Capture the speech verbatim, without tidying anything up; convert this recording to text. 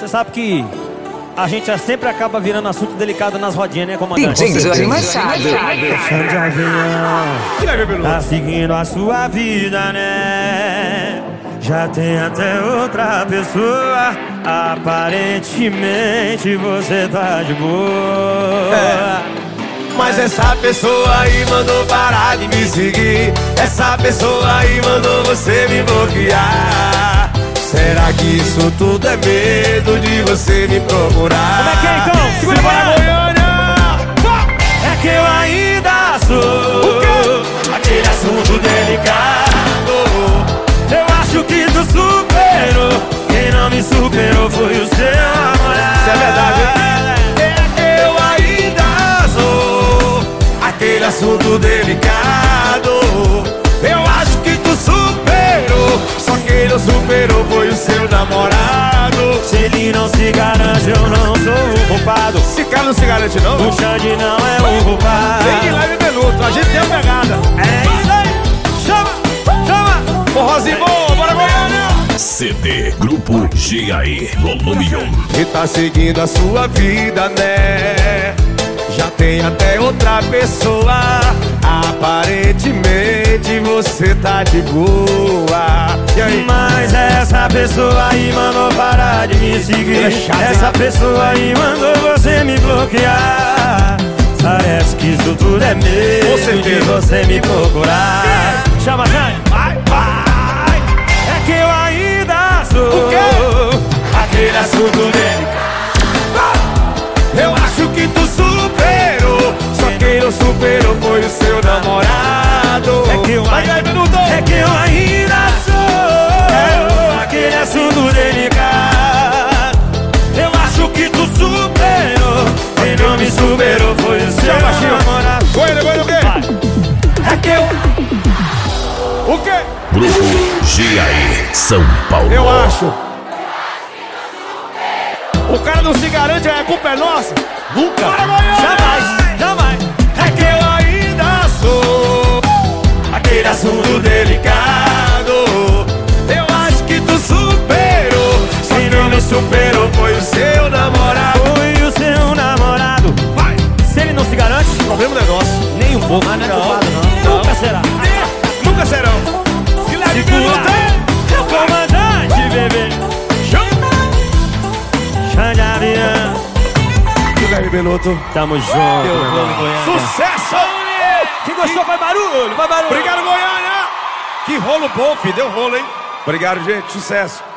Você sabe que a gente sempre acaba virando assunto delicado nas rodinhas, né, comandante? D J Jorge Machado. Xande Avião tá seguindo a sua vida, né? Já tem até outra pessoa. Aparentemente você tá de boa. É. Mas essa pessoa aí mandou parar de me seguir. Essa pessoa aí mandou você me bloquear. Será que isso tudo é medo de você me procurar? Como é que é então? Segura para Goiânia! É que eu ainda sou aquele assunto delicado. Eu acho que tu superou. Quem não me superou foi o seu namorado. Isso é verdade, hein? É que eu ainda sou aquele assunto delicado. Eu acho que tu superou. Só quem não superou foi o seu namorado. Se ele não se garante, eu não sou o culpado. Esse cara não se garante não? O Xande não é o culpado. Tem que ir lá e minuto, a gente tem a pegada. É isso aí. Chama, chama. Forrozinho bom, bora Goiânia. C D Grupo G A E Volume um. E tá seguindo a sua vida, né? Já tem até outra pessoa. Aparentemente você tá de boa. E aí? Mas essa pessoa aí mandou parar de me seguir. Essa pessoa aí mandou você me bloquear. Parece que isso tudo é medo de você me procurar. Chama, Xande. Vai, vai. É que eu ainda sou o quê? aquele assunto delicado. Eu acho que tu superou. Só quem não superou foi o seu namorado. É que eu ainda, é que eu ainda sou aquele assunto delicado. Eu acho que tu superou. Quem não me superou foi o seu namorado. Goiânia, Goiânia, o quê? É que eu... O quê? Grupo G A E São Paulo. Eu acho. O cara não se garante, a culpa é nossa? Nunca, Goiânia! jamais, jamais. É que eu ainda sou Aquele assunto delicado. Eu acho que tu superou. Só quem não me superou foi o seu namorado. Foi o seu namorado. Vai! Se ele não se garante, Problema é nosso. nem um pouco. Mas não é culpado, não. Não. Nunca será. Nunca serão. Se leve Segura, é o comandante, bebê. Xande Avião. Se leve Beloto. Tamo junto, meu irmão. Sucesso! Quem gostou faz barulho, faz barulho. Obrigado, Goiânia! Que rolo bom, filho. Deu rolo, hein? Obrigado, gente. Sucesso.